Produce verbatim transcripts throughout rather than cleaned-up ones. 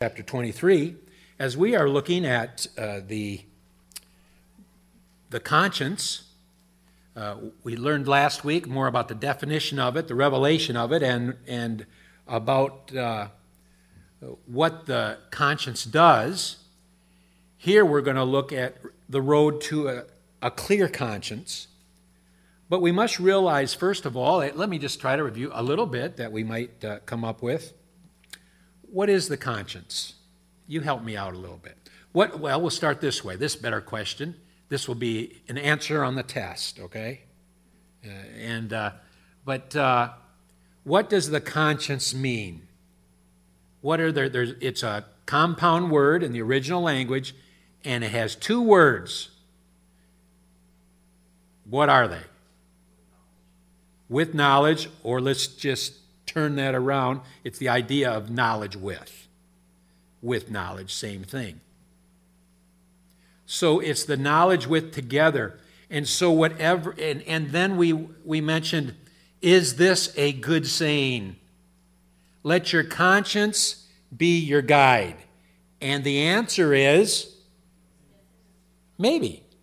Chapter twenty-three, as we are looking at uh, the, the conscience. Uh, we learned last week more about the definition of it, the revelation of it, and, and about uh, what the conscience does. Here we're going to look at the road to a, a clear conscience. But we must realize, first of all, let me just try to review a little bit that we might uh, come up with. What is the conscience? You help me out a little bit. What? Well, we'll start this way. This better question. This will be an answer on the test, okay? Uh, and uh, but uh, what does the conscience mean? What are there? There's, it's a compound word in the original language, and it has two words. What are they? With knowledge, or let's just turn that around. It's the idea of knowledge with. With knowledge, same thing. So it's the knowledge with together. And so whatever, and, and then we, we mentioned, is this a good saying? Let your conscience be your guide. And the answer is, maybe.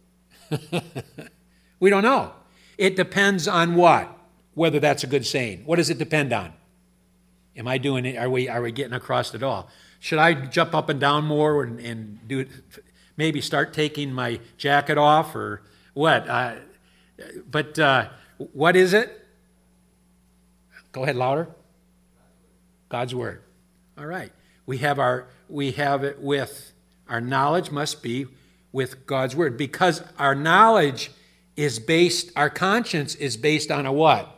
We don't know. It depends on what? Whether that's a good saying. What does it depend on? Am I doing it? Are we, are we getting across it all? Should I jump up and down more and, and do it? Maybe start taking my jacket off or what? Uh, but uh, what is it? Go ahead, louder. God's word. All right. We have our we have it with our knowledge must be with God's word, because our knowledge is based, our conscience is based on a what?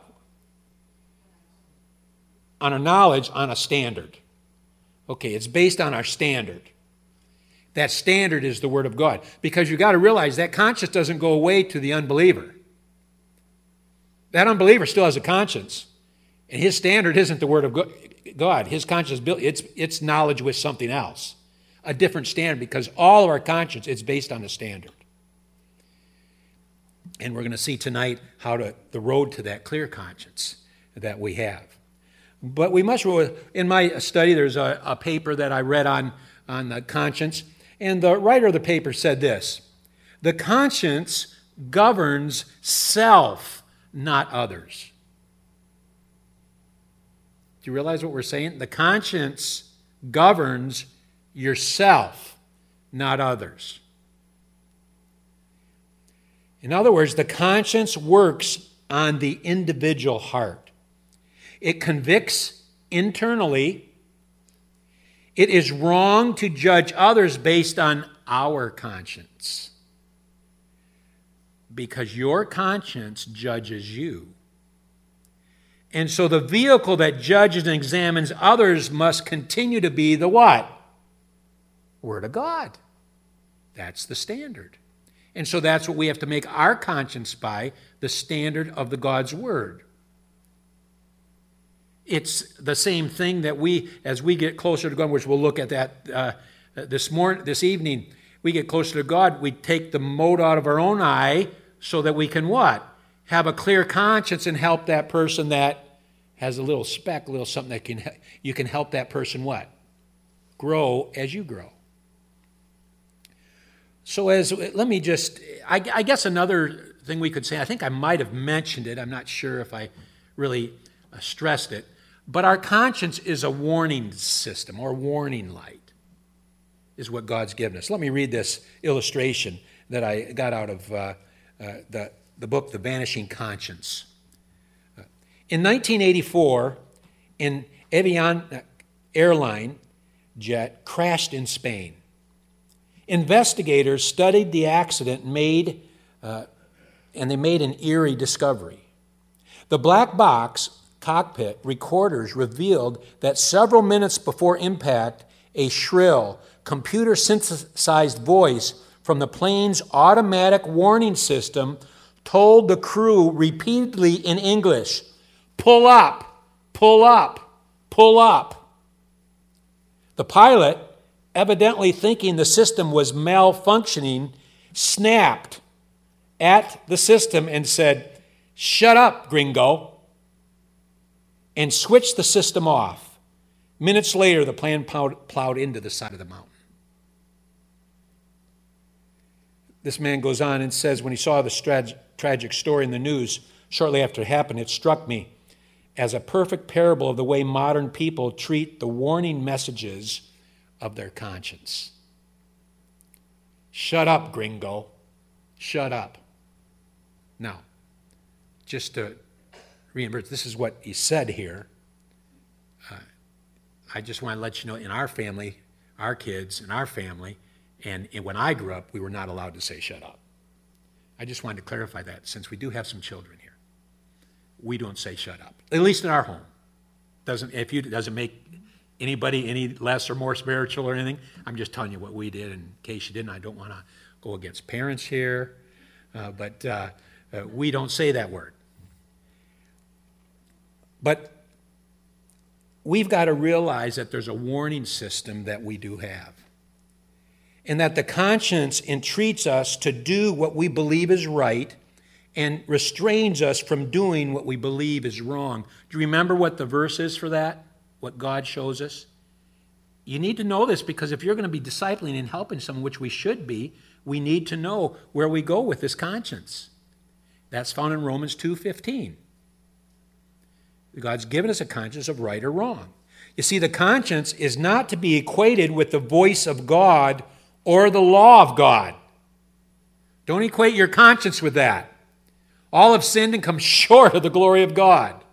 On a knowledge, on a standard. Okay, it's based on our standard. That standard is the Word of God. Because you've got to realize that conscience doesn't go away to the unbeliever. That unbeliever still has a conscience. And his standard isn't the Word of God. His conscience, it's, it's knowledge with something else. A different standard, because all of our conscience, it's based on a standard. And we're going to see tonight how to the road to that clear conscience that we have. But we must, in my study, there's a, a paper that I read on, on the conscience, and the writer of the paper said this: the conscience governs self, not others. Do you realize what we're saying? The conscience governs yourself, not others. In other words, the conscience works on the individual heart. It convicts internally. It is wrong to judge others based on our conscience, because your conscience judges you. And so the vehicle that judges and examines others must continue to be the what? Word of God. That's the standard. And so that's what we have to make our conscience by, the standard of the God's Word. It's the same thing that we, as we get closer to God, which we'll look at that uh, this morning, this evening, we get closer to God, we take the mote out of our own eye so that we can what? Have a clear conscience and help that person that has a little speck, a little something that can, you can help that person what? Grow as you grow. So as, let me just, I, I guess another thing we could say, I think I might have mentioned it, I'm not sure if I really uh, stressed it, but our conscience is a warning system, or warning light, is what God's given us. Let me read this illustration that I got out of uh, uh, the, the book, The Vanishing Conscience. Uh, in nineteen eighty-four, an Avion airline jet crashed in Spain. Investigators studied the accident made, uh, and they made an eerie discovery. The black box cockpit recorders revealed that several minutes before impact, a shrill, computer-synthesized voice from the plane's automatic warning system told the crew repeatedly in English, "Pull up, pull up, pull up." The pilot, evidently thinking the system was malfunctioning, snapped at the system and said, "Shut up, gringo," and switched the system off. Minutes later, the plane plowed, plowed into the side of the mountain. This man goes on and says, when he saw this tra- tragic story in the news shortly after it happened, it struck me as a perfect parable of the way modern people treat the warning messages of their conscience. Shut up, gringo. Shut up. Now, just to reimburse, this is what he said here. Uh, I just want to let you know, in our family, our kids, in our family, and, and when I grew up, we were not allowed to say shut up. I just wanted to clarify that since we do have some children here. We don't say shut up, at least in our home. Doesn't, if you, doesn't make anybody any less or more spiritual or anything. I'm just telling you what we did. In case you didn't, I don't want to go against parents here, uh, but uh, uh, we don't say that word. But we've got to realize that there's a warning system that we do have, and that the conscience entreats us to do what we believe is right and restrains us from doing what we believe is wrong. Do you remember what the verse is for that? What God shows us? You need to know this, because if you're going to be discipling and helping someone, which we should be, we need to know where we go with this conscience. That's found in Romans two fifteen. God's given us a conscience of right or wrong. You see, the conscience is not to be equated with the voice of God or the law of God. Don't equate your conscience with that. All have sinned and come short of the glory of God.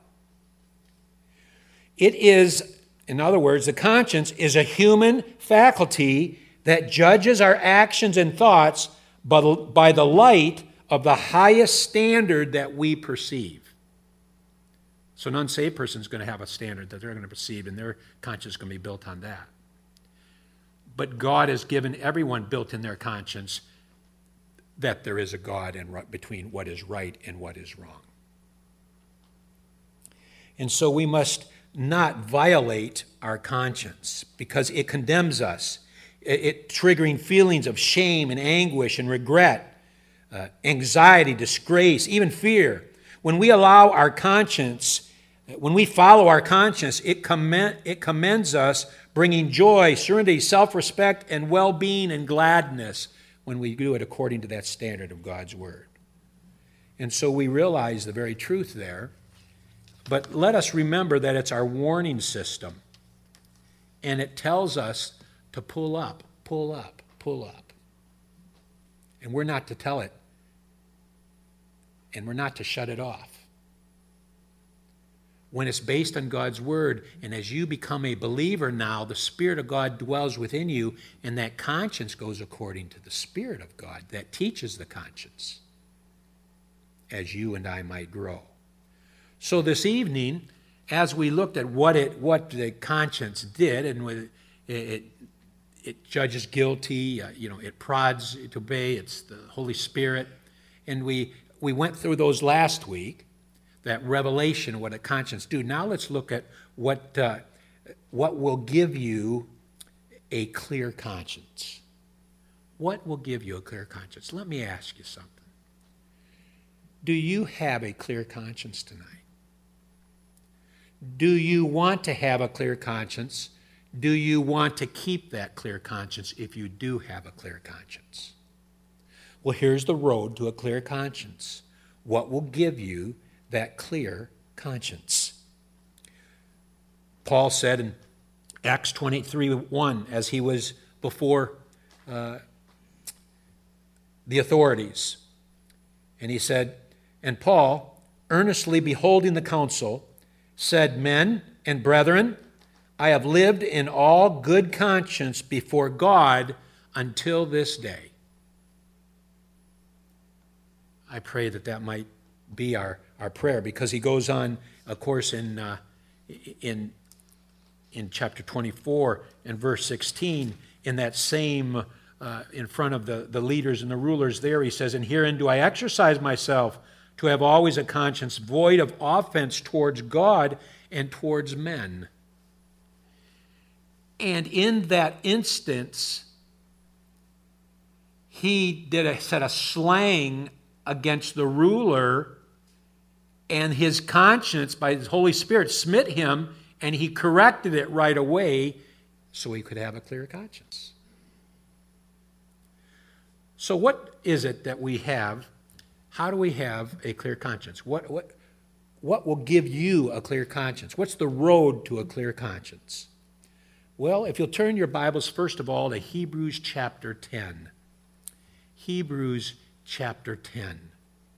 It is, in other words, the conscience is a human faculty that judges our actions and thoughts by the light of the highest standard that we perceive. So an unsaved person is going to have a standard that they're going to perceive, and their conscience is going to be built on that. But God has given everyone built in their conscience that there is a God in between what is right and what is wrong. And so we must not violate our conscience, because it condemns us, it, it triggering feelings of shame and anguish and regret, uh, anxiety, disgrace, even fear. When we allow our conscience, when we follow our conscience, it, commend, it commends us, bringing joy, serenity, self-respect, and well-being and gladness when we do it according to that standard of God's Word. And so we realize the very truth there, but let us remember that it's our warning system, and it tells us to pull up, pull up, pull up. And we're not to tell it, and we're not to shut it off. When it's based on God's Word, and as you become a believer now, the Spirit of God dwells within you, and that conscience goes according to the Spirit of God that teaches the conscience, as you and I might grow. So this evening, as we looked at what it what the conscience did, and it it, it judges guilty, uh, you know, it prods to obey, it's the Holy Spirit, and we we went through those last week. That revelation of what a conscience do. Now let's look at what uh, what will give you a clear conscience. What will give you a clear conscience? Let me ask you something. Do you have a clear conscience tonight? Do you want to have a clear conscience? Do you want to keep that clear conscience if you do have a clear conscience? Well, here's the road to a clear conscience. What will give you that clear conscience? Paul said in Acts twenty-three one, as he was before uh, the authorities, and he said, and Paul, earnestly beholding the council, said, men and brethren, I have lived in all good conscience before God until this day. I pray that that might be our our prayer, because he goes on, of course, in uh, in in chapter twenty-four and verse sixteen, in that same uh, in front of the, the leaders and the rulers there, he says, and herein do I exercise myself to have always a conscience void of offense towards God and towards men. And in that instance, he did a set a slang against the ruler, and his conscience, by his Holy Spirit, smit him, and he corrected it right away so he could have a clear conscience. So what is it that we have? How do we have a clear conscience? What, what, what will give you a clear conscience? What's the road to a clear conscience? Well, if you'll turn your Bibles, first of all, to Hebrews chapter ten. Hebrews chapter ten.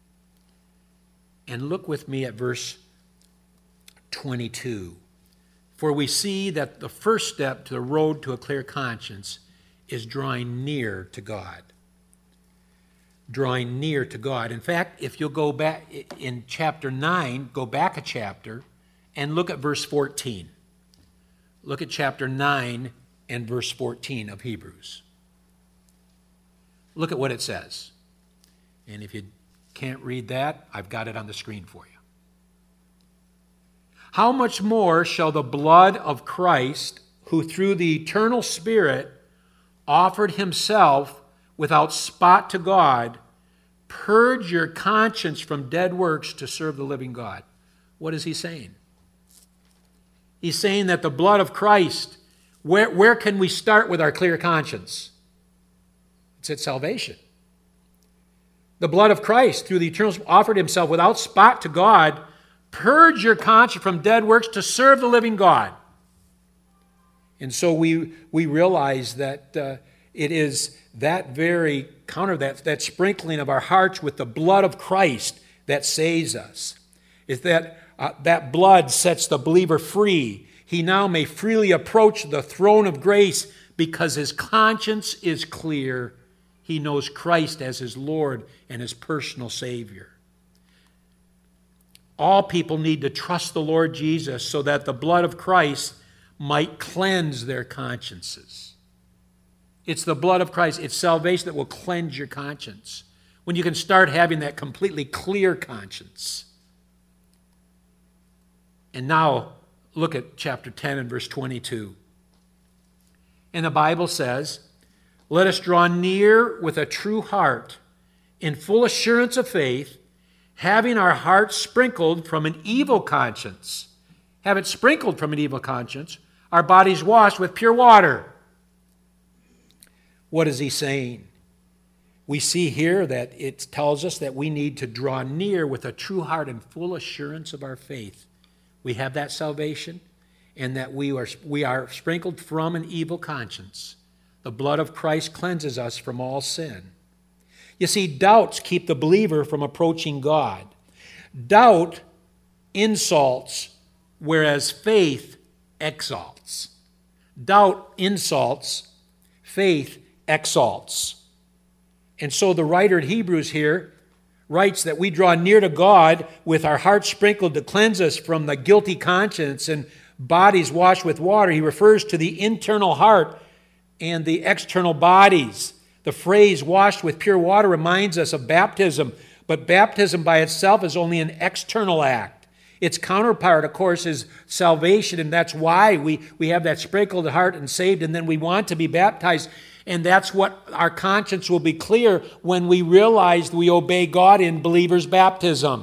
And look with me at verse twenty-two. For we see that the first step to the road to a clear conscience is drawing near to God. Drawing near to God. In fact, if you'll go back in chapter nine, go back a chapter and look at verse fourteen. Look at chapter nine and verse fourteen of Hebrews. Look at what it says. And if you can't read that, I've got it on the screen for you. How much more shall the blood of Christ, who through the eternal Spirit offered himself without spot to God, purge your conscience from dead works to serve the living God? What is he saying? He's saying that the blood of Christ, where, where can we start with our clear conscience? It's at salvation. The blood of Christ, through the eternal, offered himself without spot to God. Purge your conscience from dead works to serve the living God. And so we, we realize that uh, it is that very counter, that, that sprinkling of our hearts with the blood of Christ that saves us. Is that uh, that blood sets the believer free. He now may freely approach the throne of grace because his conscience is clear. He knows Christ as his Lord and his personal Savior. All people need to trust the Lord Jesus so that the blood of Christ might cleanse their consciences. It's the blood of Christ, it's salvation that will cleanse your conscience. When you can start having that completely clear conscience. And now, look at chapter ten and verse twenty-two. And the Bible says, let us draw near with a true heart, in full assurance of faith, having our hearts sprinkled from an evil conscience. Have it sprinkled from an evil conscience, our bodies washed with pure water. What is he saying? We see here that it tells us that we need to draw near with a true heart and full assurance of our faith. We have that salvation, and that we are, we are sprinkled from an evil conscience. The blood of Christ cleanses us from all sin. You see, doubts keep the believer from approaching God. Doubt insults, whereas faith exalts. Doubt insults, faith exalts. And so the writer in Hebrews here writes that we draw near to God with our hearts sprinkled to cleanse us from the guilty conscience and bodies washed with water. He refers to the internal heart and the external bodies. The phrase washed with pure water reminds us of baptism, but baptism by itself is only an external act. Its counterpart, of course, is salvation, and that's why we, we have that sprinkled heart and saved, and then we want to be baptized. And that's what our conscience will be clear when we realize we obey God in believers' baptism.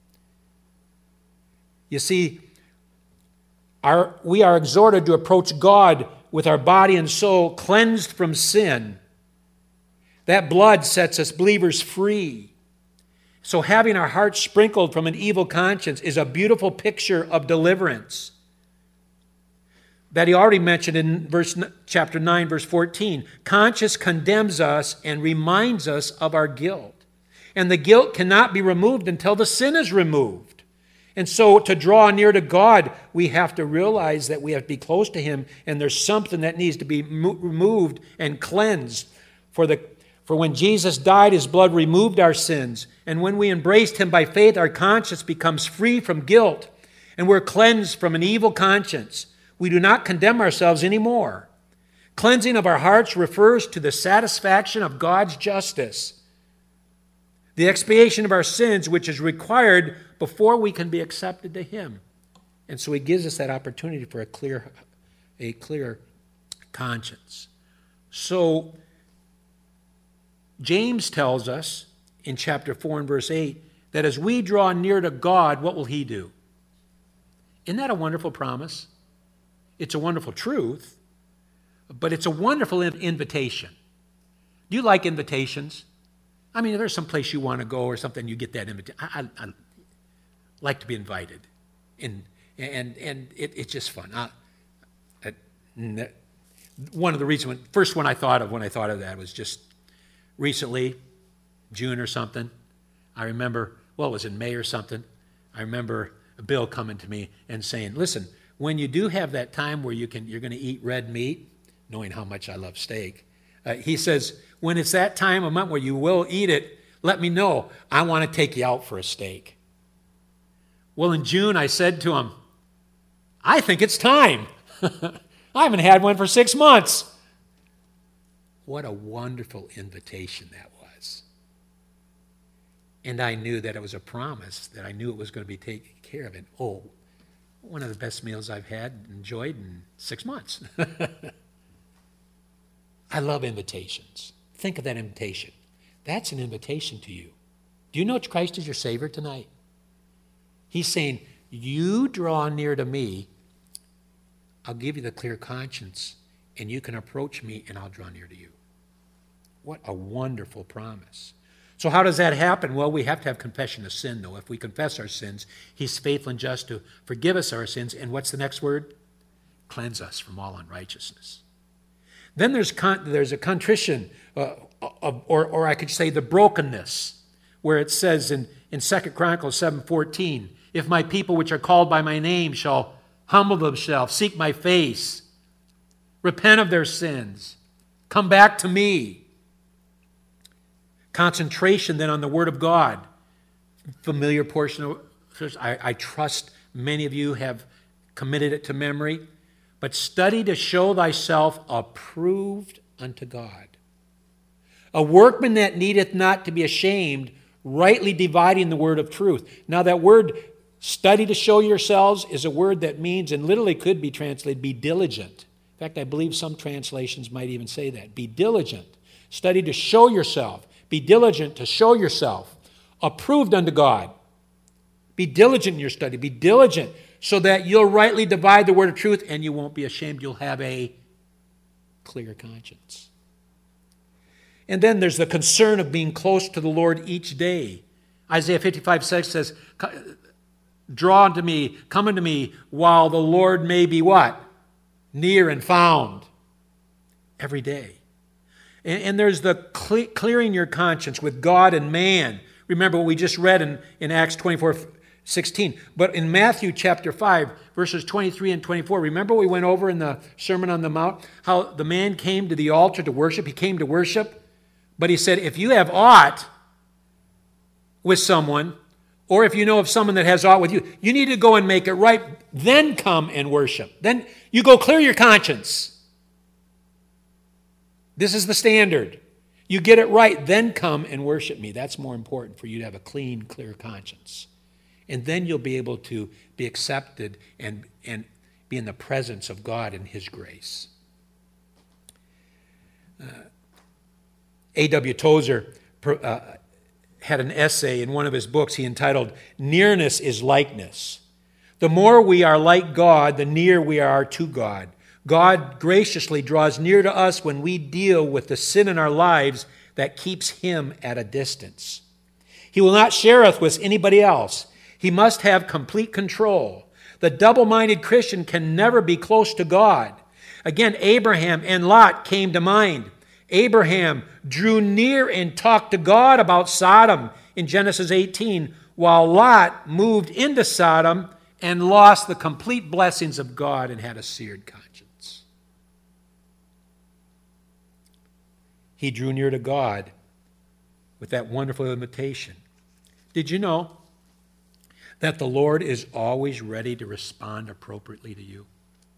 You see, our, we are exhorted to approach God with our body and soul cleansed from sin. That blood sets us believers free. So having our hearts sprinkled from an evil conscience is a beautiful picture of deliverance that he already mentioned in verse chapter nine, verse fourteen. Conscience condemns us and reminds us of our guilt. And the guilt cannot be removed until the sin is removed. And so to draw near to God, we have to realize that we have to be close to him, and there's something that needs to be mo- removed and cleansed. For, the, for when Jesus died, his blood removed our sins. And when we embraced him by faith, our conscience becomes free from guilt, and we're cleansed from an evil conscience. We do not condemn ourselves anymore. Cleansing of our hearts refers to the satisfaction of God's justice, the expiation of our sins, which is required before we can be accepted to him. And so he gives us that opportunity for a clear, a clear conscience. So James tells us in chapter four and verse eight that as we draw near to God, what will he do? Isn't that a wonderful promise? It's a wonderful truth, but it's a wonderful invitation. Do you like invitations? I mean, if there's some place you want to go or something, you get that invitation. I, I, I like to be invited, and and and it, it's just fun. I, I, one of the reasons, when, first one I thought of when I thought of that was just recently, June or something. I remember, well, it was in May or something. I remember Bill coming to me and saying, "Listen, when you do have that time where you can, you're going to eat red meat," knowing how much I love steak. Uh, he says, when it's that time of month where you will eat it, let me know. I want to take you out for a steak. Well, in June, I said to him, I think it's time. I haven't had one for six months. What a wonderful invitation that was. And I knew that it was a promise, that I knew it was going to be taken care of. And oh, one of the best meals I've had, enjoyed in six months. I love invitations. Think of that invitation. That's an invitation to you. Do you know Christ is your Savior tonight? He's saying, you draw near to me, I'll give you the clear conscience, and you can approach me, and I'll draw near to you. What a wonderful promise. So how does that happen? Well, we have to have confession of sin, though. If we confess our sins, he's faithful and just to forgive us our sins. And what's the next word? Cleanse us from all unrighteousness. Then there's con- there's a contrition, uh, of, or, or I could say the brokenness, where it says in, in Second Chronicles seven fourteen, if my people which are called by my name shall humble themselves, seek my face, repent of their sins, come back to me. Concentration then on the Word of God. Familiar portion of, I, I trust many of you have committed it to memory. But study to show thyself approved unto God. A workman that needeth not to be ashamed, rightly dividing the word of truth. Now that word, study to show yourselves, is a word that means, and literally could be translated, be diligent. In fact, I believe some translations might even say that. Be diligent. Study to show yourself. Be diligent to show yourself approved unto God. Be diligent in your study. Be diligent so that you'll rightly divide the word of truth and you won't be ashamed. You'll have a clear conscience. And then there's the concern of being close to the Lord each day. Isaiah fifty-five six says, draw unto me, come unto me, while the Lord may be what? Near and found. Every day. And, and there's the cle- clearing your conscience with God and man. Remember what we just read in, in Acts twenty-four sixteen. But in Matthew chapter five, verses twenty-three and twenty-four, remember we went over in the Sermon on the Mount, how the man came to the altar to worship. He came to worship, but he said, if you have aught with someone, or if you know of someone that has aught with you, you need to go and make it right, then come and worship. Then you go clear your conscience. This is the standard. You get it right, then come and worship me. That's more important for you to have a clean, clear conscience. And then you'll be able to be accepted and, and be in the presence of God and his grace. Uh, A W Tozer uh, had an essay in one of his books he entitled, Nearness is Likeness. The more we are like God, the nearer we are to God. God graciously draws near to us when we deal with the sin in our lives that keeps him at a distance. He will not share us with anybody else. He must have complete control. The double-minded Christian can never be close to God. Again, Abraham and Lot came to mind. Abraham drew near and talked to God about Sodom in Genesis eighteen, while Lot moved into Sodom and lost the complete blessings of God and had a seared conscience. He drew near to God with that wonderful invitation. Did you know that the Lord is always ready to respond appropriately to you?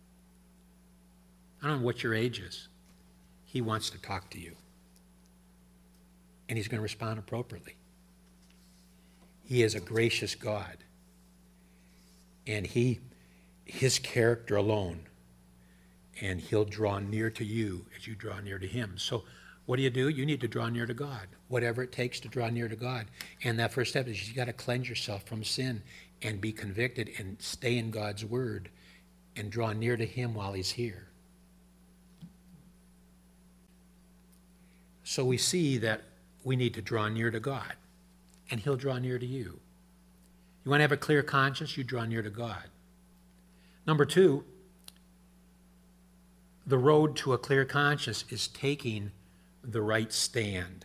I don't know what your age is. He wants to talk to you. And he's going to respond appropriately. He is a gracious God. And he, his character alone, and he'll draw near to you as you draw near to him. So what do you do? You need to draw near to God, whatever it takes to draw near to God. And that first step is you got to cleanse yourself from sin and be convicted and stay in God's word and draw near to him while he's here. So we see that we need to draw near to God, and he'll draw near to you. You want to have a clear conscience? You draw near to God. Number two, the road to a clear conscience is taking the right stand.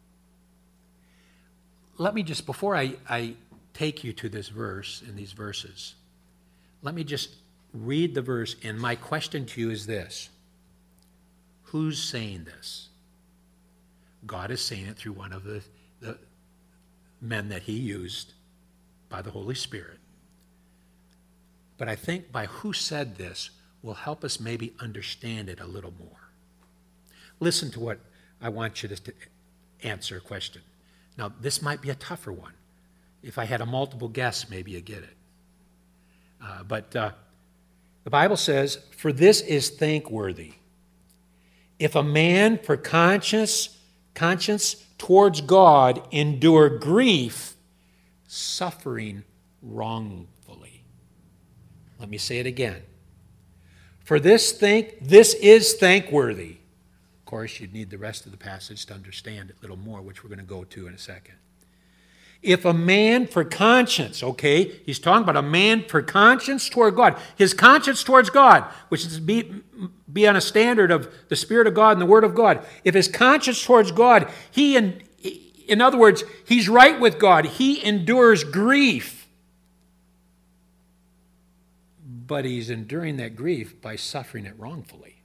Let me just, before I, I take you to this verse, in these verses, let me just read the verse, and my question to you is this. Who's saying this? God is saying it through one of the, the men that he used by the Holy Spirit. But I think by who said this will help us maybe understand it a little more. Listen to what I want you to, to answer a question. Now, this might be a tougher one. If I had a multiple guess, maybe you get it. Uh, but uh, the Bible says, "For this is thankworthy, if a man for conscience conscience towards God endure grief, suffering wrongfully." Let me say it again. For this thank this is thankworthy. Of course, you'd need the rest of the passage to understand it a little more, which we're going to go to in a second. If a man for conscience, okay, he's talking about a man for conscience toward God. His conscience towards God, which is be, be on a standard of the Spirit of God and the Word of God. If his conscience towards God, he, in, in other words, he's right with God. He endures grief. But he's enduring that grief by suffering it wrongfully.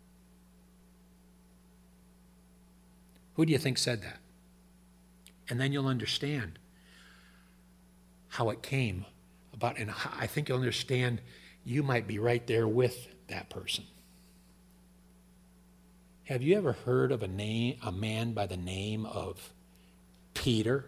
Who do you think said that? And then you'll understand how it came about, and I think you'll understand you might be right there with that person. Have you ever heard of a name, a man by the name of Peter?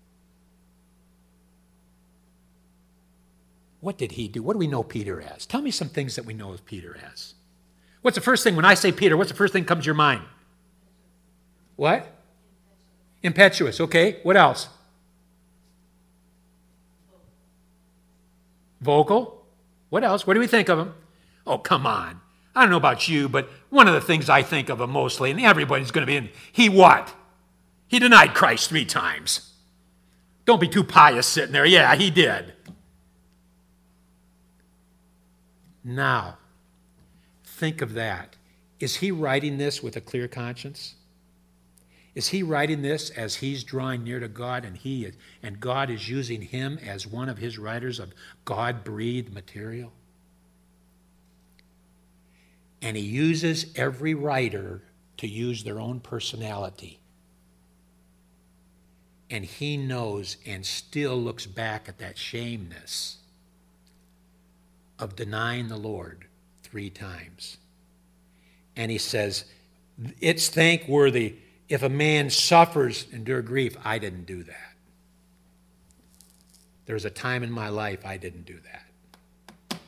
What did he do? What do we know Peter as? Tell me some things that we know of Peter as. What's the first thing, when I say Peter, what's the first thing that comes to your mind? What? Impetuous, okay. What else? Vocal. What else? What do we think of him? Oh, come on. I don't know about you, but one of the things I think of him mostly, and everybody's going to be in, he what? He denied Christ three times. Don't be too pious sitting there. Yeah, he did. Now, think of that. Is he writing this with a clear conscience? Is he writing this as he's drawing near to God, and he is, and God is using him as one of his writers of God-breathed material? And he uses every writer to use their own personality. And he knows and still looks back at that shameness of denying the Lord three times. And he says, it's thankworthy if a man suffers and endure grief. I didn't do that. There was a time in my life I didn't do that.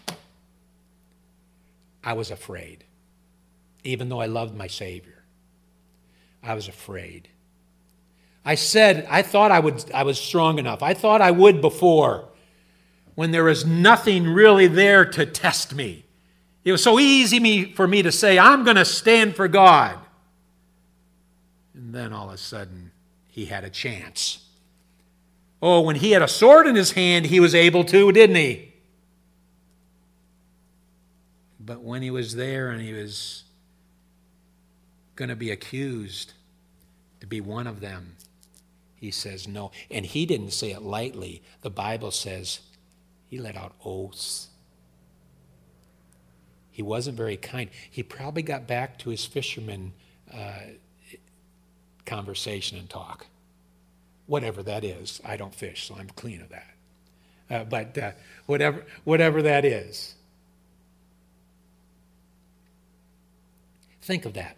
I was afraid. Even though I loved my Savior, I was afraid. I said, I thought I would, I was strong enough. I thought I would before, when there was nothing really there to test me. It was so easy me, for me to say, I'm going to stand for God. And then all of a sudden, he had a chance. Oh, when he had a sword in his hand, he was able to, didn't he? But when he was there and he was going to be accused to be one of them, he says no. And he didn't say it lightly. The Bible says he let out oaths. He wasn't very kind. He probably got back to his fisherman uh, conversation and talk. Whatever that is. I don't fish, so I'm clean of that. Uh, but uh, whatever, whatever that is. Think of that.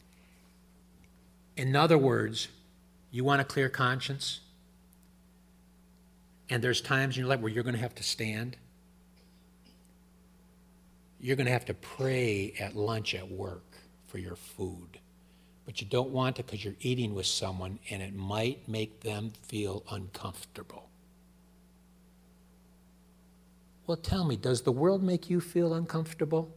In other words, you want a clear conscience? And there's times in your life where you're going to have to stand. You're going to have to pray at lunch at work for your food. But you don't want to because you're eating with someone and it might make them feel uncomfortable. Well, tell me, does the world make you feel uncomfortable?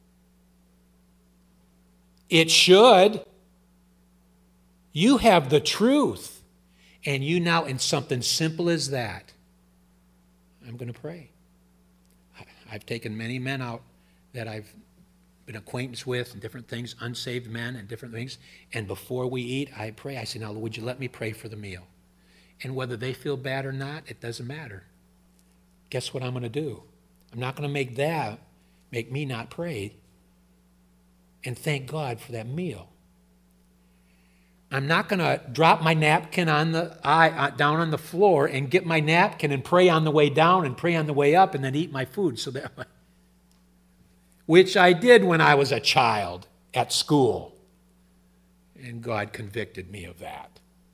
It should. You have the truth. And you now, in something simple as that, I'm going to pray. I've taken many men out that I've been acquaintance with and different things, unsaved men and different things. And before we eat, I pray. I say, now, would you let me pray for the meal? And whether they feel bad or not, it doesn't matter. Guess what I'm going to do? I'm not going to make that make me not pray and thank God for that meal. I'm not going to drop my napkin on the eye, down on the floor and get my napkin and pray on the way down and pray on the way up and then eat my food. So that, which I did when I was a child at school. And God convicted me of that.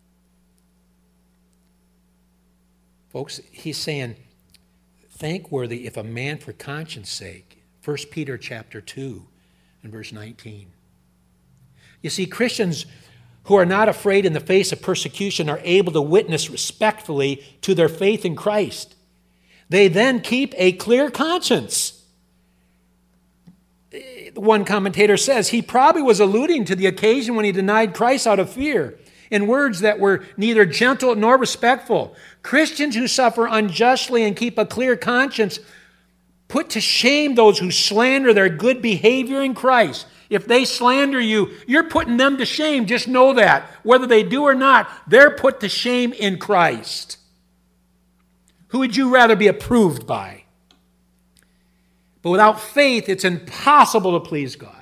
Folks, he's saying, thankworthy if a man for conscience sake. First Peter chapter two and verse nineteen. You see, Christians who are not afraid in the face of persecution are able to witness respectfully to their faith in Christ. They then keep a clear conscience. One commentator says he probably was alluding to the occasion when he denied Christ out of fear, in words that were neither gentle nor respectful. Christians who suffer unjustly and keep a clear conscience put to shame those who slander their good behavior in Christ. If they slander you, you're putting them to shame. Just know that. Whether they do or not, they're put to shame in Christ. Who would you rather be approved by? But without faith, it's impossible to please God.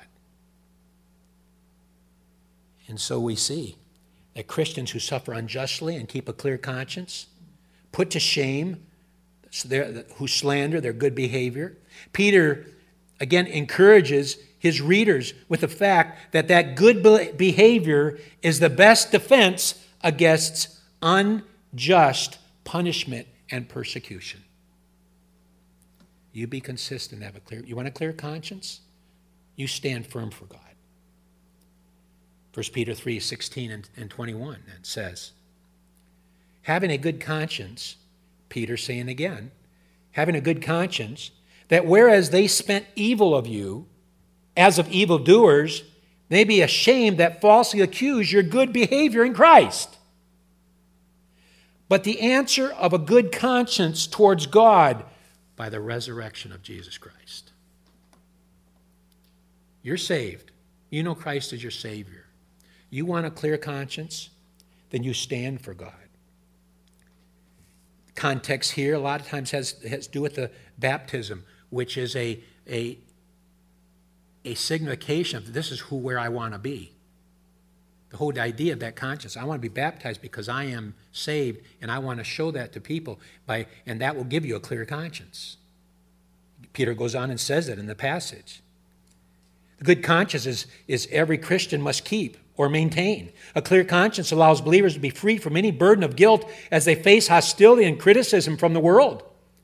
And so we see that Christians who suffer unjustly and keep a clear conscience, put to shame, who slander their good behavior. Peter, again, encourages his readers with the fact that that good behavior is the best defense against unjust punishment and persecution. You be consistent, have a clear, you want a clear conscience? You stand firm for God. First Peter three, sixteen and twenty-one, it says, having a good conscience, Peter saying again, having a good conscience, that whereas they spent evil of you, as of evildoers, they be ashamed that falsely accuse your good behavior in Christ. But the answer of a good conscience towards God by the resurrection of Jesus Christ. You're saved. You know Christ as your Savior. You want a clear conscience? Then you stand for God. Context here a lot of times has, has to do with the baptism, which is a, a, a signification of this is who where I want to be. The whole idea of that conscience. I want to be baptized because I am saved, and I want to show that to people, by, and that will give you a clear conscience. Peter goes on and says that in the passage. The good conscience is, is every Christian must keep or maintain. A clear conscience allows believers to be free from any burden of guilt as they face hostility and criticism from the world.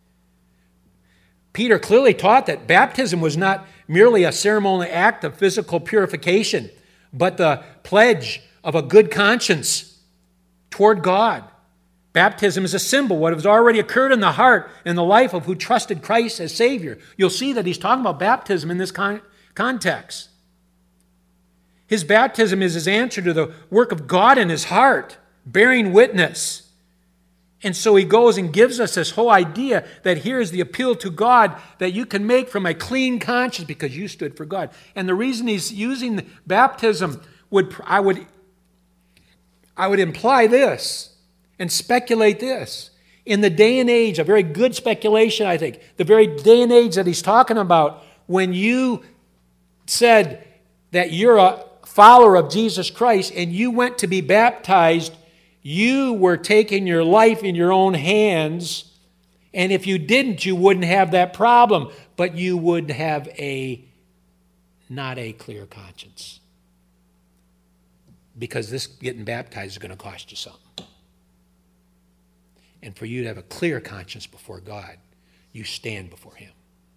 Peter clearly taught that baptism was not merely a ceremonial act of physical purification, but the pledge of a good conscience toward God. Baptism is a symbol of what has already occurred in the heart and the life of who trusted Christ as Savior. You'll see that he's talking about baptism in this con- context. His baptism is his answer to the work of God in his heart, bearing witness. And so he goes and gives us this whole idea that here is the appeal to God that you can make from a clean conscience because you stood for God. And the reason he's using baptism, would I would, I would imply this and speculate this. In the day and age, a very good speculation, I think, the very day and age that he's talking about, when you said that you're a follower of Jesus Christ and you went to be baptized, you were taking your life in your own hands, and if you didn't, you wouldn't have that problem, but you would have a not a clear conscience. Because this getting baptized is going to cost you something. And for you to have a clear conscience before God, you stand before him.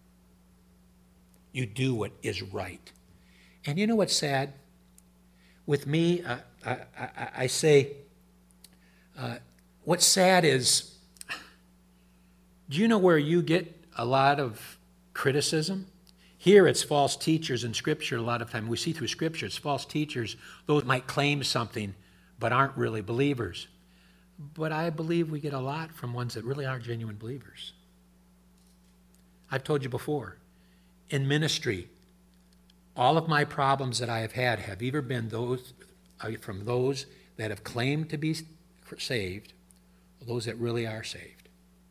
You do what is right. And you know what's sad? With me, uh, I, I, I say, Uh, what's sad is, do you know where you get a lot of criticism. Here it's false teachers in Scripture. A lot of time we see through Scripture, it's false teachers. Those might claim something but aren't really believers. But I believe we get a lot from ones that really are genuine believers. I've told you before, in ministry, all of my problems that I have had have either been those from those that have claimed to be saved or those that really are saved.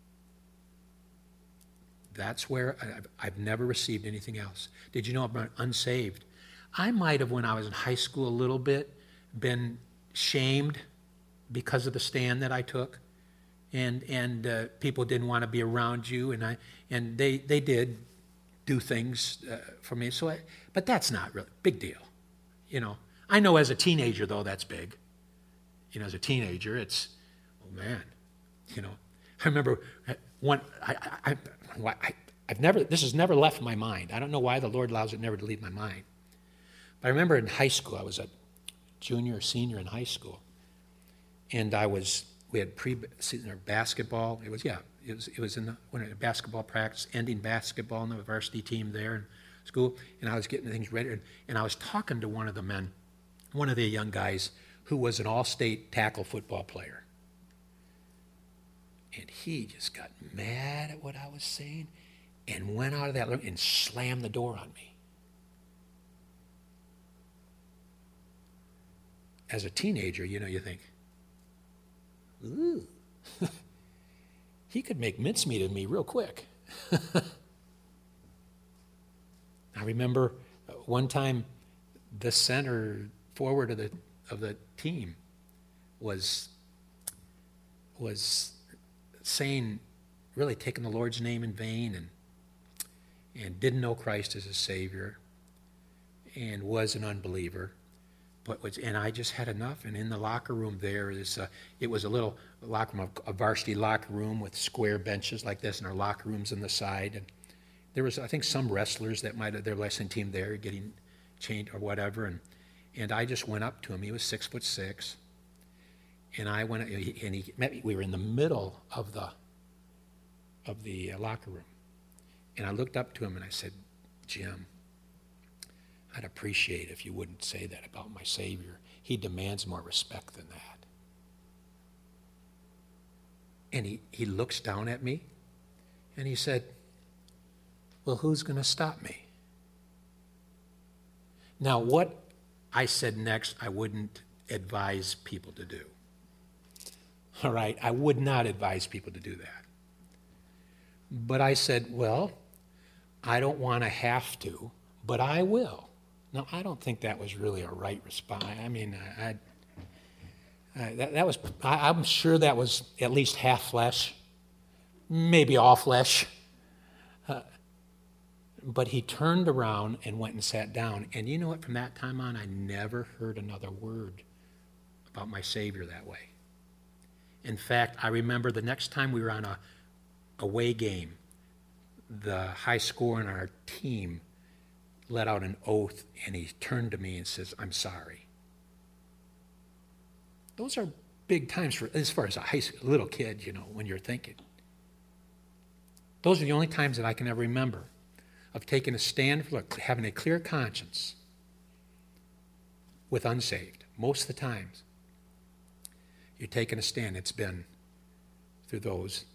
That's where I've, I've never received anything else. Did you know I'm unsaved? I might have, when I was in high school a little bit, been shamed because of the stand that I took, and and uh, people didn't want to be around you, and I and they they did do things uh, for me. So, I, but that's not really big deal, you know. I know as a teenager though that's big. You know, as a teenager, it's oh man, you know. I remember one. I I, I I've never. This has never left my mind. I don't know why the Lord allows it never to leave my mind. But I remember in high school, I was a junior or senior in high school. And I was, we had pre-season basketball. It was, yeah, it was, it was in the when a basketball practice, ending basketball in the varsity team there in school. And I was getting things ready. And, and I was talking to one of the men, one of the young guys, who was an all-state tackle football player. And he just got mad at what I was saying and went out of that room and slammed the door on me. As a teenager, you know, you think, ooh, he could make mincemeat of me real quick. I remember one time the center forward of the of the team was was saying, really taking the Lord's name in vain, and and didn't know Christ as a Savior, and was an unbeliever. But was, and I just had enough. And in the locker room there, this, uh, it was a little locker room, a varsity locker room with square benches like this, and our locker rooms on the side. And there was, I think, some wrestlers that might have their wrestling team there getting changed or whatever. And and I just went up to him. He was six foot six, and I went and he met me. We were in the middle of the of the locker room, and I looked up to him and I said, "Jim, I'd appreciate if you wouldn't say that about my Savior. He demands more respect than that." And he, he looks down at me and he said, "Well, who's going to stop me?" Now, what I said next, I wouldn't advise people to do. All right? I would not advise people to do that. But I said, well, I don't want to have to, but I will. Now, I don't think that was really a right response. I mean, I, I, that, that was, I, I'm sure that was at least half flesh, maybe all flesh. Uh, but he turned around and went and sat down. And you know what? From that time on, I never heard another word about my Savior that way. In fact, I remember the next time we were on a away game, the high scorer on our team let out an oath, and he turned to me and says, "I'm sorry." Those are big times for, as far as a high school, little kid, you know, when you're thinking. Those are the only times that I can ever remember of taking a stand for having a clear conscience with unsaved. Most of the times, you're taking a stand. It's been through those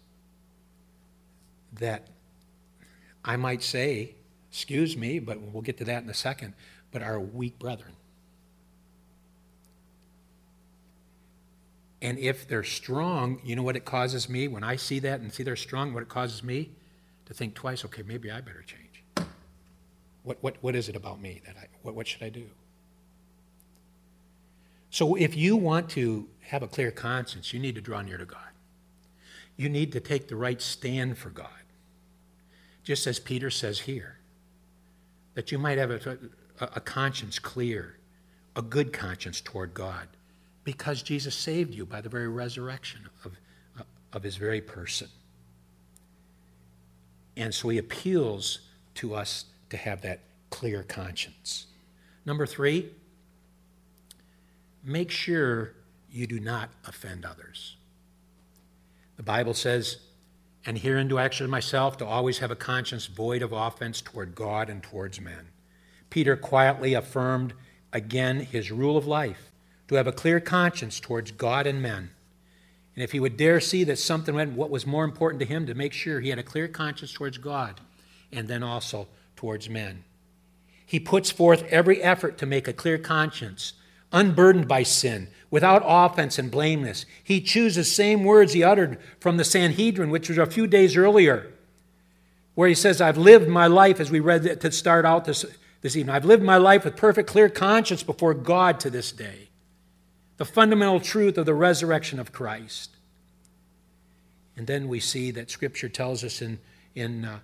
that I might say, excuse me, but we'll get to that in a second, but are weak brethren. And if they're strong, you know what it causes me? When I see that and see they're strong, what it causes me? To think twice, okay, maybe I better change. What what what is it about me that I, what, what should I do? So if you want to have a clear conscience, you need to draw near to God. You need to take the right stand for God. Just as Peter says here, that you might have a, a, a conscience clear, a good conscience toward God, because Jesus saved you by the very resurrection of, of his very person. And so he appeals to us to have that clear conscience. Number three, make sure you do not offend others. The Bible says and herein do I exercise myself to always have a conscience void of offense toward God and towards men. Peter quietly affirmed again his rule of life, to have a clear conscience towards God and men. And if he would dare see that something went, what was more important to him, to make sure he had a clear conscience towards God and then also towards men. He puts forth every effort to make a clear conscience, unburdened by sin, without offense and blameless. He chooses same words he uttered from the Sanhedrin, which was a few days earlier, where he says, I've lived my life, as we read it to start out this, this evening, I've lived my life with perfect clear conscience before God to this day. The fundamental truth of the resurrection of Christ. And then we see that Scripture tells us in, in uh,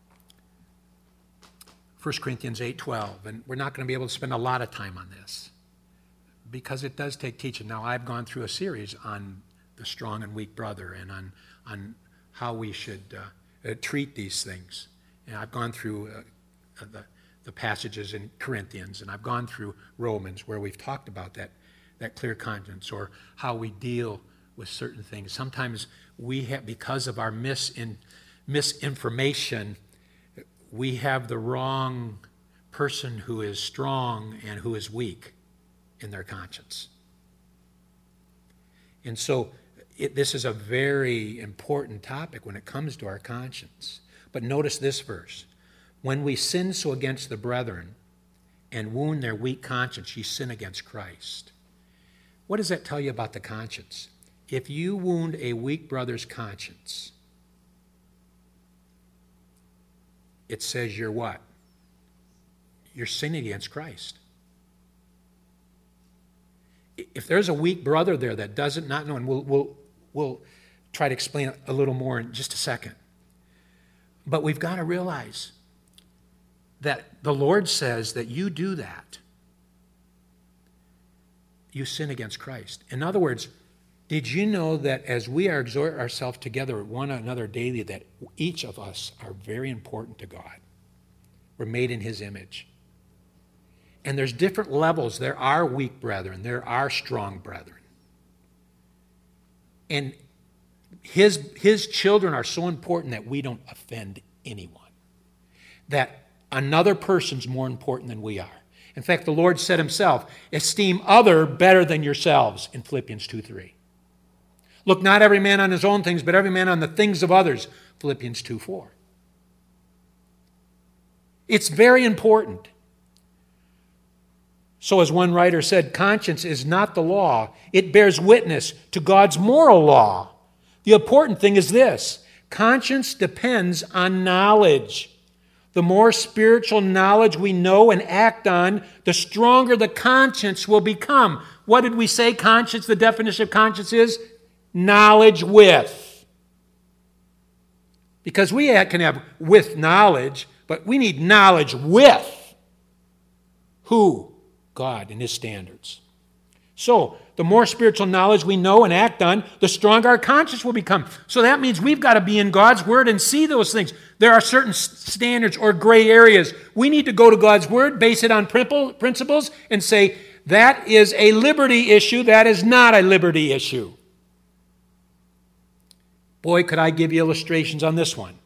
First Corinthians eight twelve, and we're not going to be able to spend a lot of time on this, because it does take teaching. Now, I've gone through a series on the strong and weak brother and on, on how we should uh, uh, treat these things. And I've gone through uh, the, the passages in Corinthians, and I've gone through Romans, where we've talked about that, that clear conscience, or how we deal with certain things. Sometimes we have, because of our misin, misinformation, we have the wrong person who is strong and who is weak in their conscience. And so it, this is a very important topic when it comes to our conscience. But notice this verse. When we sin so against the brethren and wound their weak conscience, ye sin against Christ. What does that tell you about the conscience? If you wound a weak brother's conscience, it says you're what? You're sinning against Christ. If there's a weak brother there that doesn't not know, and we'll, we'll, we'll try to explain it a little more in just a second. But we've got to realize that the Lord says that you do that, you sin against Christ. In other words, did you know that as we are exhort ourselves together one another daily, that each of us are very important to God? We're made in His image. And there's different levels. There are weak brethren. There are strong brethren. And his, his children are so important that we don't offend anyone. That another person's more important than we are. In fact, the Lord said Himself, esteem other better than yourselves in Philippians two three. Look not every man on his own things, but every man on the things of others, Philippians two four. It's very important. So as one writer said, conscience is not the law. It bears witness to God's moral law. The important thing is this: conscience depends on knowledge. The more spiritual knowledge we know and act on, the stronger the conscience will become. What did we say conscience, the definition of conscience is? Knowledge with. Because we can have with knowledge, but we need knowledge with. Who? God and His standards. So, the more spiritual knowledge we know and act on, the stronger our conscience will become. So that means we've got to be in God's Word and see those things. There are certain standards or gray areas. We need to go to God's Word, base it on principles, and say, that is a liberty issue, that is not a liberty issue. Boy, could I give you illustrations on this one.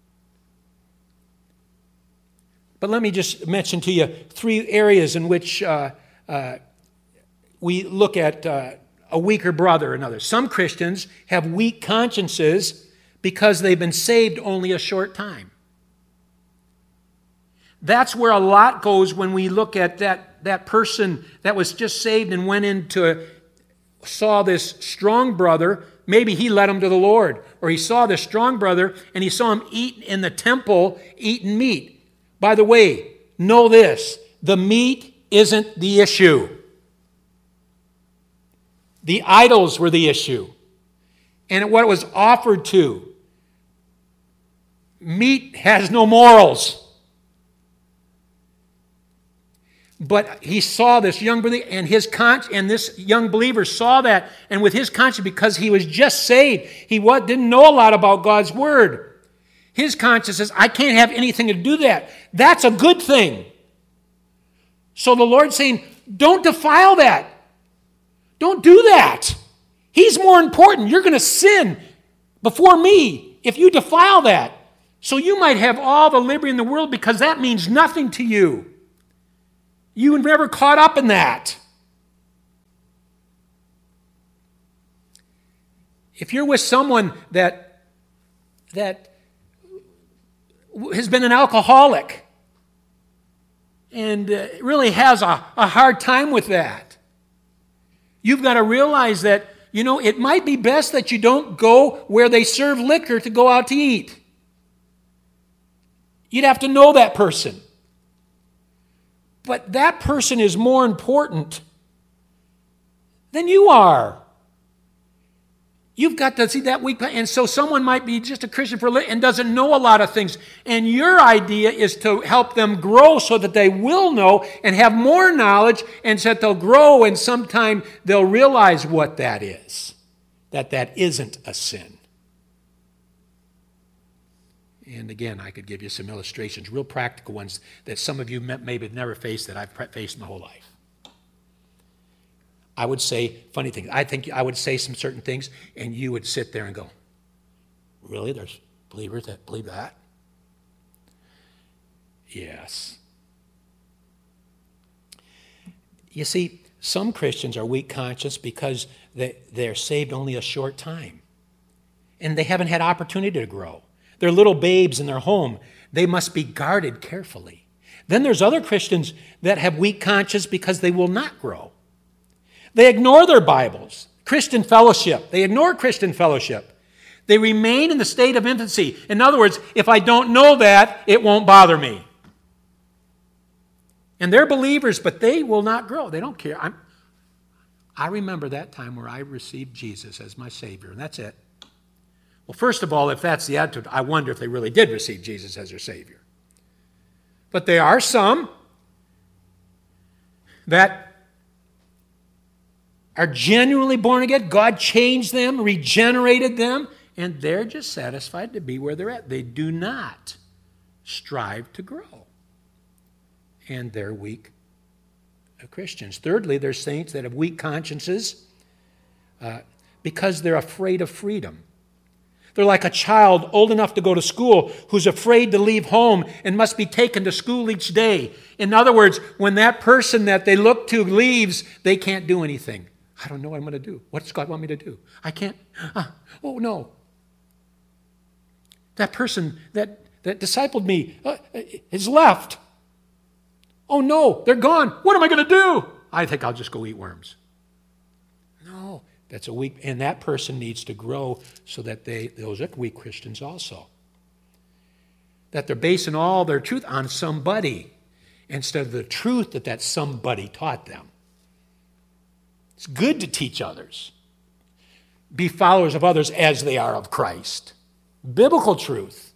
But let me just mention to you three areas in which uh, uh, we look at uh, a weaker brother and others. Some Christians have weak consciences because they've been saved only a short time. That's where a lot goes when we look at that, that person that was just saved and went into, saw this strong brother. Maybe he led him to the Lord. Or he saw this strong brother and he saw him eat in the temple, eating meat. By the way, know this: the meat isn't the issue. The idols were the issue. And what it was offered to. Meat has no morals. But he saw this young believer, and his con- and this young believer saw that, and with his conscience, because he was just saved, he what, didn't know a lot about God's Word. His conscience says, I can't have anything to do that. That's a good thing. So the Lord's saying, don't defile that. Don't do that. He's more important. You're going to sin before me. if you defile that. So you might have all the liberty in the world because that means nothing to you. You were never caught up in that. If you're with someone that, that has been an alcoholic and uh, really has a, a hard time with that, you've got to realize that, you know, it might be best that you don't go where they serve liquor to go out to eat. You'd have to know that person. But that person is more important than you are. You've got to see that weak, and so someone might be just a Christian for and doesn't know a lot of things. And your idea is to help them grow so that they will know and have more knowledge, and so that they'll grow, and sometime they'll realize what that is, that that isn't a sin. And again, I could give you some illustrations, real practical ones that some of you maybe have never faced that I've faced my whole life. I would say funny things. I think I would say some certain things, and you would sit there and go, really? There's believers that believe that? Yes. You see, some Christians are weak conscience because they, they're saved only a short time, and they haven't had opportunity to grow. They're little babes in their home. They must be guarded carefully. Then there's other Christians that have weak conscience because they will not grow. They ignore their Bibles, Christian fellowship. They ignore Christian fellowship. They remain in the state of infancy. In other words, if I don't know that, it won't bother me. And they're believers, but they will not grow. They don't care. I'm, I remember that time where I received Jesus as my Savior, and that's it. Well, first of all, if that's the attitude, I wonder if they really did receive Jesus as their Savior. But there are some that are genuinely born again. God changed them, regenerated them, and they're just satisfied to be where they're at. They do not strive to grow. And they're weak Christians. Thirdly, there's saints that have weak consciences uh, because they're afraid of freedom. They're like a child old enough to go to school who's afraid to leave home and must be taken to school each day. In other words, when that person that they look to leaves, they can't do anything. I don't know what I'm going to do. What does God want me to do? I can't. Uh, oh, no. That person that, that discipled me uh, is left. Oh, no, they're gone. What am I going to do? I think I'll just go eat worms. No, that's a weak, and that person needs to grow so that they, those are weak Christians also. That they're basing all their truth on somebody instead of the truth that that somebody taught them. It's good to teach others. Be followers of others as they are of Christ. Biblical truth.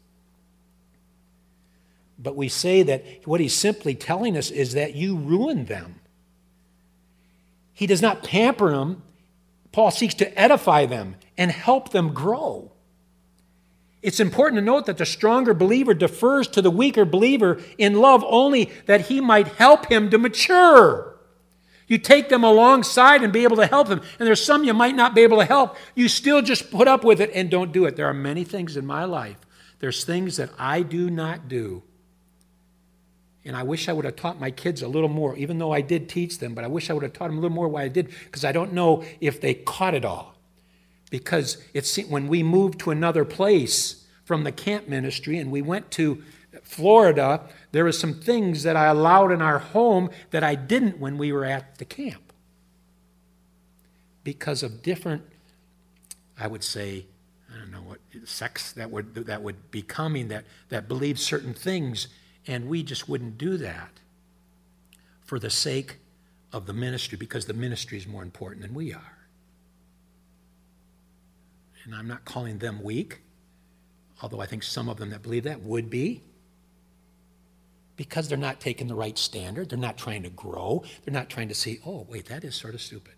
But we say that what he's simply telling us is that you ruin them. He does not pamper them. Paul seeks to edify them and help them grow. It's important to note that the stronger believer defers to the weaker believer in love only that he might help him to mature. You take them alongside and be able to help them. And there's some you might not be able to help. You still just put up with it and don't do it. There are many things in my life. There's things that I do not do. And I wish I would have taught my kids a little more, even though I did teach them, but I wish I would have taught them a little more why I did, because I don't know if they caught it all. Because it's when we moved to another place from the camp ministry and we went to Florida, there were some things that I allowed in our home that I didn't when we were at the camp. Because of different, I would say, I don't know what, sects that would, that would be coming that, that believed certain things, and we just wouldn't do that for the sake of the ministry, because the ministry is more important than we are. And I'm not calling them weak, although I think some of them that believe that would be, because they're not taking the right standard. They're not trying to grow. They're not trying to see, oh, wait, that is sort of stupid.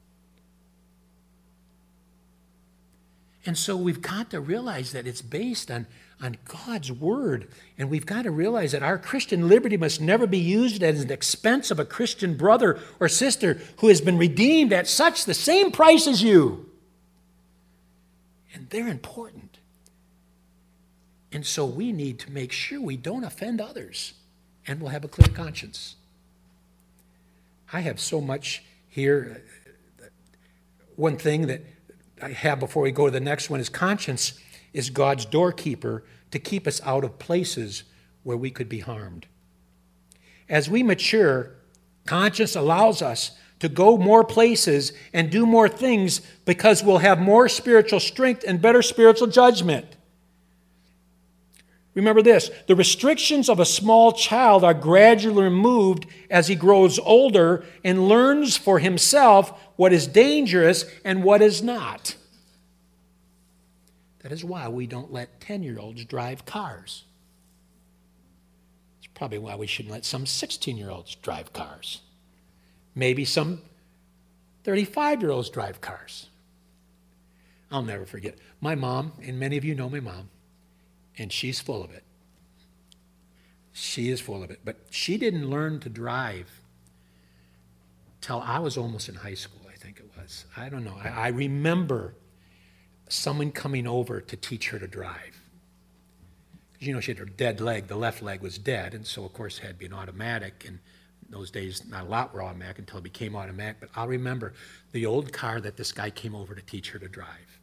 And so we've got to realize that it's based on, on God's word. And we've got to realize that our Christian liberty must never be used as an expense of a Christian brother or sister who has been redeemed at such the same price as you. And they're important. And so we need to make sure we don't offend others, and we'll have a clear conscience. I have so much here. One thing that I have before we go to the next one is conscience is God's doorkeeper to keep us out of places where we could be harmed. As we mature, conscience allows us to go more places and do more things because we'll have more spiritual strength and better spiritual judgment. Remember this, the restrictions of a small child are gradually removed as he grows older and learns for himself what is dangerous and what is not. That is why we don't let ten-year-olds drive cars. It's probably why we shouldn't let some sixteen-year-olds drive cars. Maybe some thirty-five-year-olds drive cars. I'll never forget. My mom, and many of you know my mom, and she's full of it. She is full of it. But she didn't learn to drive till I was almost in high school, I think it was. I don't know. I, I remember someone coming over to teach her to drive. Because, you know, she had her dead leg. The left leg was dead, and so, of course, it had been automatic. And in those days, not a lot were automatic until it became automatic. But I'll remember the old car that this guy came over to teach her to drive.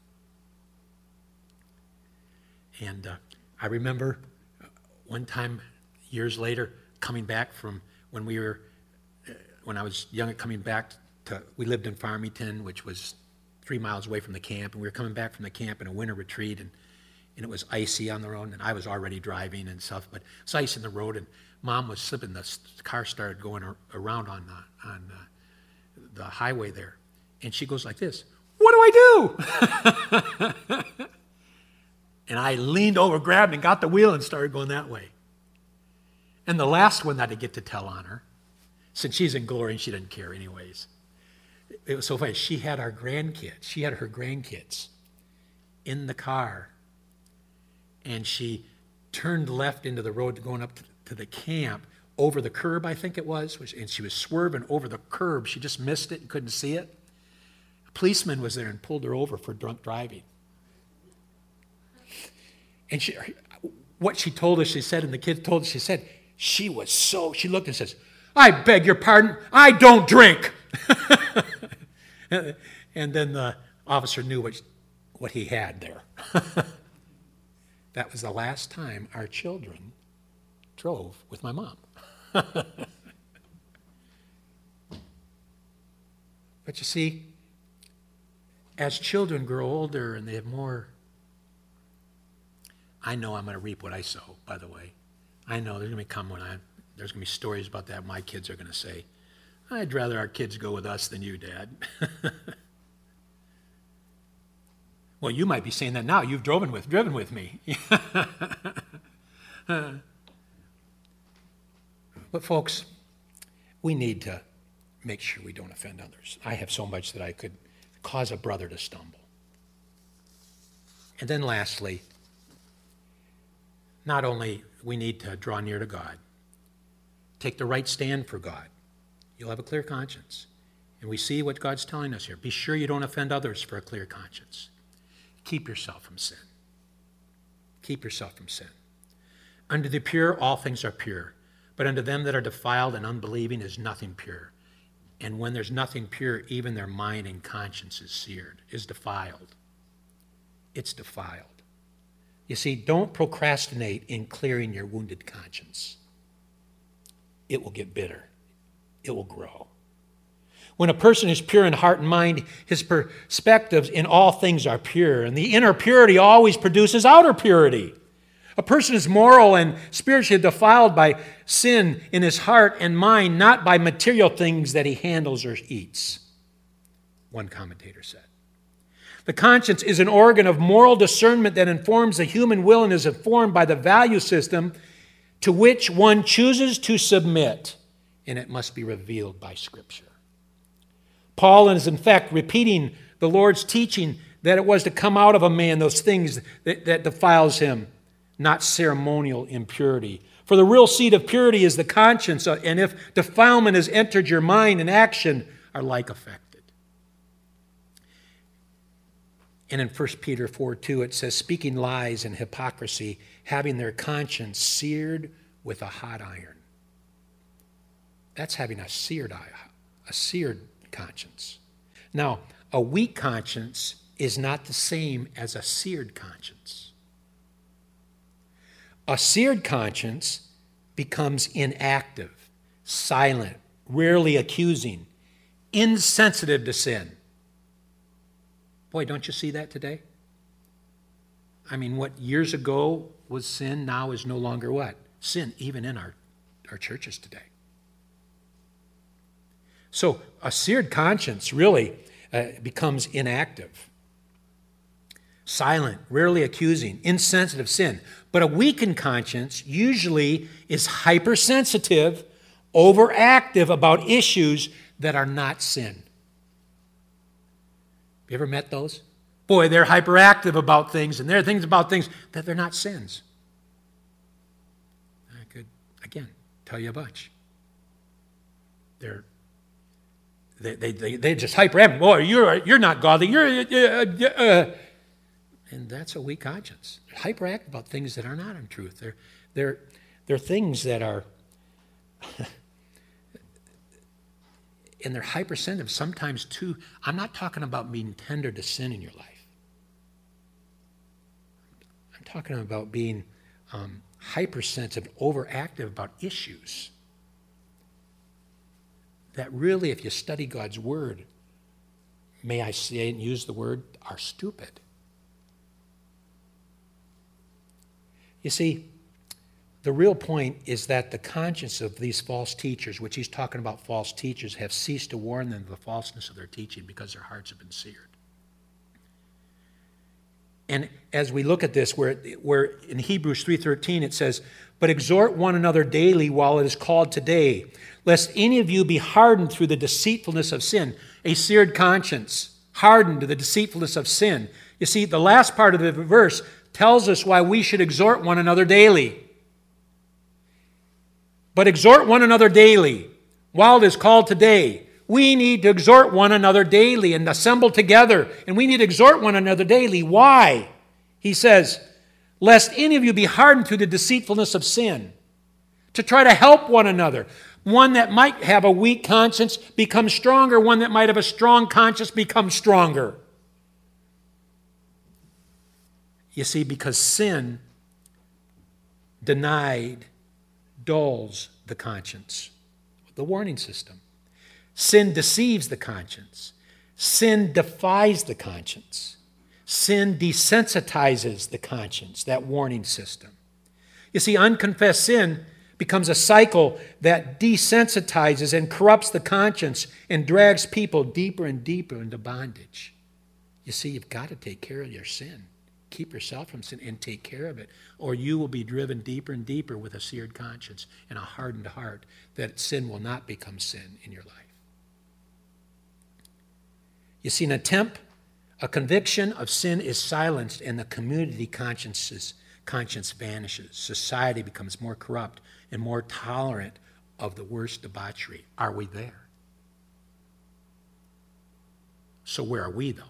And uh, I remember one time, years later, coming back from when we were, uh, when I was young, coming back to, we lived in Farmington, which was three miles away from the camp, and we were coming back from the camp in a winter retreat, and, and it was icy on the road, and I was already driving and stuff, but it's ice in the road, and Mom was slipping, the car started going around on, the, on the, the highway there, and she goes like this, "What do I do?" And I leaned over, grabbed, and got the wheel and started going that way. And the last one that I get to tell on her, since she's in glory and she didn't care anyways, it was so funny. She had our grandkids, she had her grandkids in the car, and she turned left into the road going up to, to the camp, over the curb, I think it was, which, and she was swerving over the curb. She just missed it and couldn't see it. A policeman was there and pulled her over for drunk driving. And she, what she told us, she said, and the kids told us, she said, she was so, she looked and says, "I beg your pardon, I don't drink." And then the officer knew what, what he had there. That was the last time our children drove with my mom. But you see, as children grow older and they have more, I know I'm going to reap what I sow, by the way. I know there's going to come when I, there's going to be stories about that. My kids are going to say, "I'd rather our kids go with us than you, Dad." Well, you might be saying that now. You've driven with, driven with me. But folks, we need to make sure we don't offend others. I have so much that I could cause a brother to stumble. And then lastly, not only we need to draw near to God, take the right stand for God. You'll have a clear conscience. And we see what God's telling us here. Be sure you don't offend others for a clear conscience. Keep yourself from sin. Keep yourself from sin. Unto the pure, all things are pure. But unto them that are defiled and unbelieving is nothing pure. And when there's nothing pure, even their mind and conscience is seared, is defiled. It's defiled. You see, don't procrastinate in clearing your wounded conscience. It will get bitter. It will grow. When a person is pure in heart and mind, his perspectives in all things are pure. And the inner purity always produces outer purity. A person is moral and spiritually defiled by sin in his heart and mind, not by material things that he handles or eats, one commentator said. The conscience is an organ of moral discernment that informs the human will and is informed by the value system to which one chooses to submit, and it must be revealed by Scripture. Paul is in fact repeating the Lord's teaching that it was to come out of a man those things that, that defiles him, not ceremonial impurity. For the real seed of purity is the conscience, and if defilement has entered your mind and action are like affected. And in First Peter four two, it says, speaking lies and hypocrisy, having their conscience seared with a hot iron. That's having a seared eye, a seared conscience. Now, a weak conscience is not the same as a seared conscience. A seared conscience becomes inactive, silent, rarely accusing, insensitive to sin. Boy, don't you see that today? I mean, what years ago was sin now is no longer what? Sin, even in our, our churches today. So a seared conscience really uh, becomes inactive, silent, rarely accusing, insensitive sin. But a weakened conscience usually is hypersensitive, overactive about issues that are not sin. You ever met those? Boy, they're hyperactive about things, and there are things about things that they're not sins. I could, again, tell you a bunch. They're They, they, they, they're just hyperactive. Boy, you're, you're not godly. You're, uh, uh, uh. And that's a weak conscience. They're hyperactive about things that are not in truth. They're, they're, they're things that are, and they're hypersensitive sometimes too. I'm not talking about being tender to sin in your life. I'm talking about being um, hypersensitive, overactive about issues that really, if you study God's word, may I say and use the word, are stupid. You see, the real point is that the conscience of these false teachers, which he's talking about false teachers, have ceased to warn them of the falseness of their teaching because their hearts have been seared. And as we look at this, where, where in Hebrews three thirteen it says, but exhort one another daily while it is called today, lest any of you be hardened through the deceitfulness of sin. A seared conscience, hardened to the deceitfulness of sin. You see, the last part of the verse tells us why we should exhort one another daily. But exhort one another daily while it is called today. We need to exhort one another daily and assemble together. And we need to exhort one another daily. Why? He says, lest any of you be hardened through the deceitfulness of sin. To try to help one another. One that might have a weak conscience becomes stronger. One that might have a strong conscience becomes stronger. You see, because sin denied dulls the conscience, the warning system. Sin deceives the conscience. Sin defies the conscience. Sin desensitizes the conscience, that warning system. You see, unconfessed sin becomes a cycle that desensitizes and corrupts the conscience and drags people deeper and deeper into bondage. You see, you've got to take care of your sin. Keep yourself from sin and take care of it, or you will be driven deeper and deeper with a seared conscience and a hardened heart that sin will not become sin in your life. You see, an attempt, a conviction of sin is silenced and the community consciences, conscience vanishes. Society becomes more corrupt and more tolerant of the worst debauchery. Are we there? So where are we, though?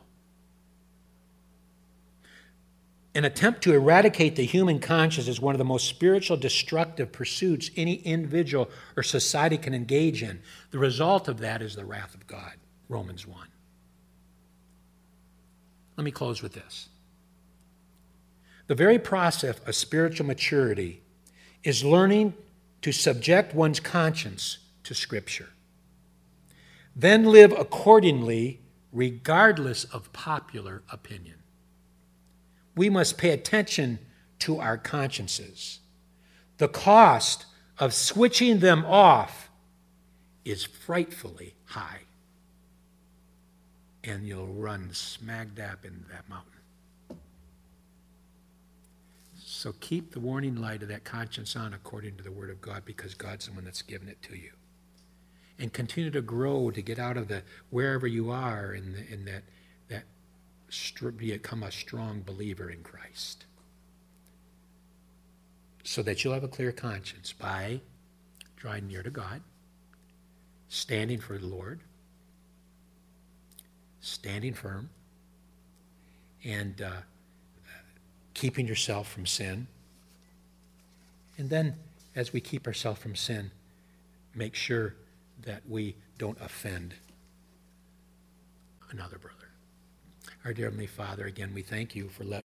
An attempt to eradicate the human conscience is one of the most spiritual destructive pursuits any individual or society can engage in. The result of that is the wrath of God, Romans one. Let me close with this. The very process of spiritual maturity is learning to subject one's conscience to Scripture. Then live accordingly regardless of popular opinion. We must pay attention to our consciences. The cost of switching them off is frightfully high. And you'll run smack dab into that mountain. So keep the warning light of that conscience on according to the Word of God, because God's the one that's given it to you. And continue to grow to get out of the wherever you are in, the, in that, that become a strong believer in Christ. So that you'll have a clear conscience by drawing near to God, standing for the Lord, standing firm, and uh, keeping yourself from sin. And then, as we keep ourselves from sin, make sure that we don't offend another brother. Our dear Heavenly Father, again, we thank you for letting